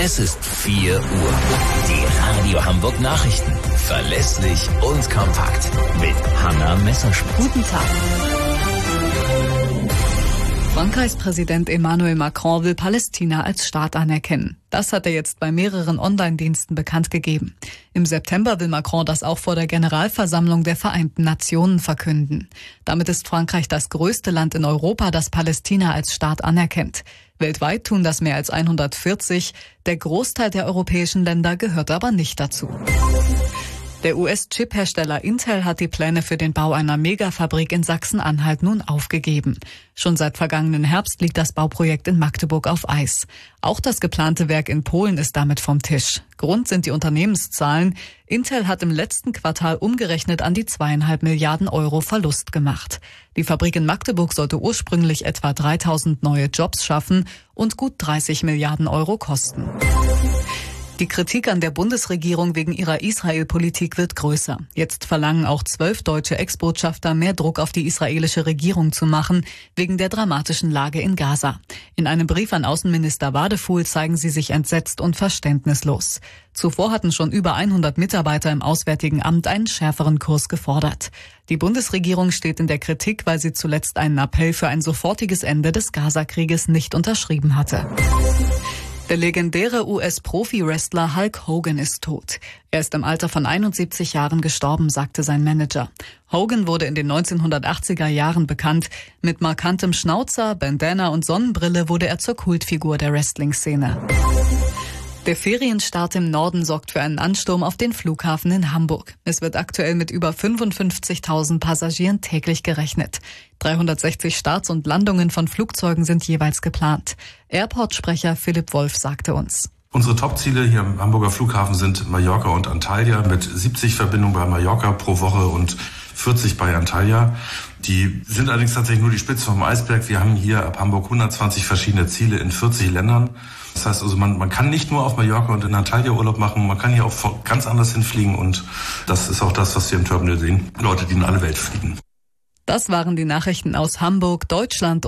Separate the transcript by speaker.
Speaker 1: Es ist 4 Uhr. Die Radio Hamburg Nachrichten. Verlässlich und kompakt. Mit Hanna Messerschmidt.
Speaker 2: Guten Tag. Frankreichs Präsident Emmanuel Macron will Palästina als Staat anerkennen. Das hat er jetzt bei mehreren Online-Diensten bekannt gegeben. Im September will Macron das auch vor der Generalversammlung der Vereinten Nationen verkünden. Damit ist Frankreich das größte Land in Europa, das Palästina als Staat anerkennt. Weltweit tun das mehr als 140. Der Großteil der europäischen Länder gehört aber nicht dazu. Der US-Chip-Hersteller Intel hat die Pläne für den Bau einer Megafabrik in Sachsen-Anhalt nun aufgegeben. Schon seit vergangenen Herbst liegt das Bauprojekt in Magdeburg auf Eis. Auch das geplante Werk in Polen ist damit vom Tisch. Grund sind die Unternehmenszahlen. Intel hat im letzten Quartal umgerechnet an die 2,5 Milliarden Euro Verlust gemacht. Die Fabrik in Magdeburg sollte ursprünglich etwa 3.000 neue Jobs schaffen und gut 30 Milliarden Euro kosten. Die Kritik an der Bundesregierung wegen ihrer Israel-Politik wird größer. Jetzt verlangen auch 12 deutsche Ex-Botschafter, mehr Druck auf die israelische Regierung zu machen, wegen der dramatischen Lage in Gaza. In einem Brief an Außenminister Wadefuhl zeigen sie sich entsetzt und verständnislos. Zuvor hatten schon über 100 Mitarbeiter im Auswärtigen Amt einen schärferen Kurs gefordert. Die Bundesregierung steht in der Kritik, weil sie zuletzt einen Appell für ein sofortiges Ende des Gaza-Krieges nicht unterschrieben hatte. Der legendäre US-Profi-Wrestler Hulk Hogan ist tot. Er ist im Alter von 71 Jahren gestorben, sagte sein Manager. Hogan wurde in den 1980er Jahren bekannt. Mit markantem Schnauzer, Bandana und Sonnenbrille wurde er zur Kultfigur der Wrestling-Szene. Der Ferienstart im Norden sorgt für einen Ansturm auf den Flughafen in Hamburg. Es wird aktuell mit über 55.000 Passagieren täglich gerechnet. 360 Starts und Landungen von Flugzeugen sind jeweils geplant. Airport-Sprecher Philipp Wolf sagte uns:
Speaker 3: Unsere Top-Ziele hier am Hamburger Flughafen sind Mallorca und Antalya mit 70 Verbindungen bei Mallorca pro Woche und 40 bei Antalya. Die sind allerdings tatsächlich nur die Spitze vom Eisberg. Wir haben hier ab Hamburg 120 verschiedene Ziele in 40 Ländern. Das heißt also, man kann nicht nur auf Mallorca und in Antalya Urlaub machen, man kann hier auch ganz anders hinfliegen und das ist auch das, was wir im Terminal sehen. Leute, die in alle Welt fliegen.
Speaker 2: Das waren die Nachrichten aus Hamburg, Deutschland